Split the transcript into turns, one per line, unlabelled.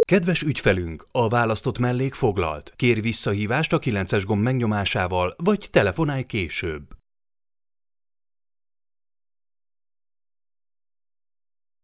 Kedves ügyfelünk, a választott mellék foglalt. Kérj visszahívást a 9-es gomb megnyomásával, vagy telefonálj később.